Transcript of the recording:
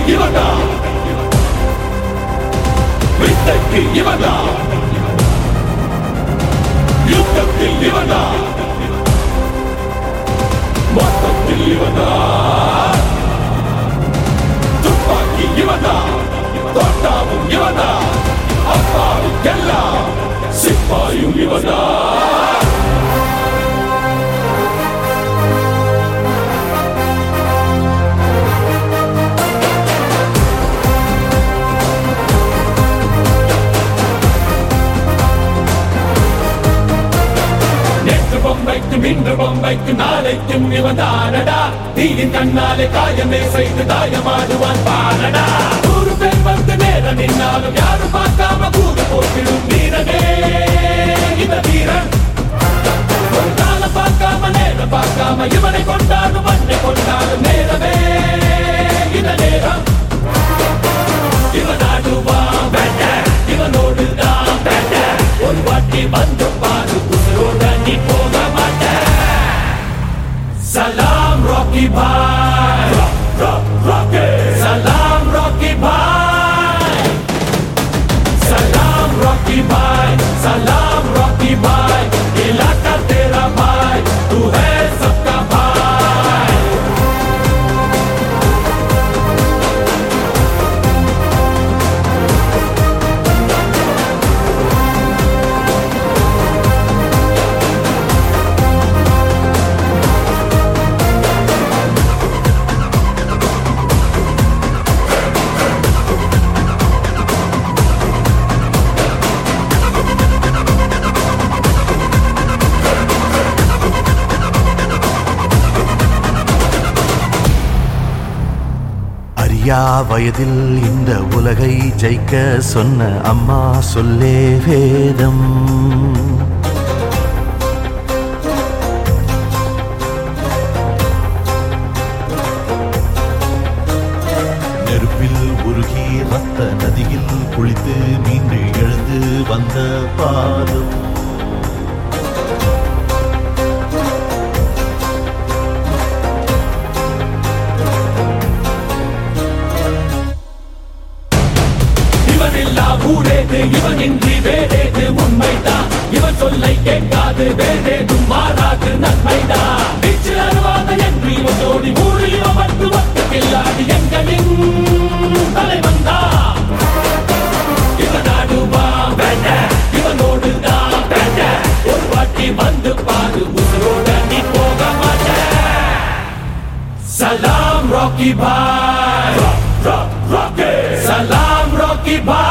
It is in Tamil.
இவனா வித்தைக்கு இவனா யுத்தத்தில் இவனா மொத்தத்தில் இவனா துப்பாக்கி இவனா தோட்டாவும் இவனா அப்பாவுக்கெல்லாம் சிப்பாயும் இவனா பொம்மைக்கும் இன்று பொம்மைக்கும் நாளைக்கும் இவன்தானடா தீயின் கண்ணாலே காயமே செய்து தாயமாடுவான் பாரடா 100 பேர் வந்து நேரம் நின்னாலும் யாரும் பார்க்காம கூட போட்டிடும் வீரனே இந்த வீரன் ஒரு நாளை பார்க்காம நேரம் பார்க்காம இவனை கொண்டாடும் மண்ணை கொண்டாடும் நேரமே இந்த நேரம் இவன் ஆடுவான் பேட்ட இவனோடு தான் பேட்ட ஒரு வாட்டி வந்து பாரு உசுரோட நீ போக மாட்ட சலாம் ராக்கி பாய் ராக்கி சலாம் ராக்கி பாய் சலாம் ராக்கி பாய் सलाम रॉकी भाई इलाका तेरा भाई तू है सबका भाई வயதில் இந்த உலகை ஜெயிக்க சொன்ன அம்மா சொல்லே வேதம் நெருப்பில் உருகி ரத்த நதியில் குளித்து மீண்டு எழுந்து வந்த பாதம் இவன் இன்றி வேறேது உண்மைதான் இவன் சொல்லை கேட்காது வேறேதும் மாறாது நன்மைதான் வீச்சு அருவாத என்று இவன் ஜோடி ஊரில் இவன் வந்து வட்டு கில்லாடி எங்களின் தலைவன் தான் இவன் ஆடுவான் வேண்ட இவனோடு தான் வேண்ட ஒரு வாட்டி வந்து பாரு உசுரோட நீ போக மாட்ட சலாம் ராக்கி பாய் சலாம் ராக்கி பாய்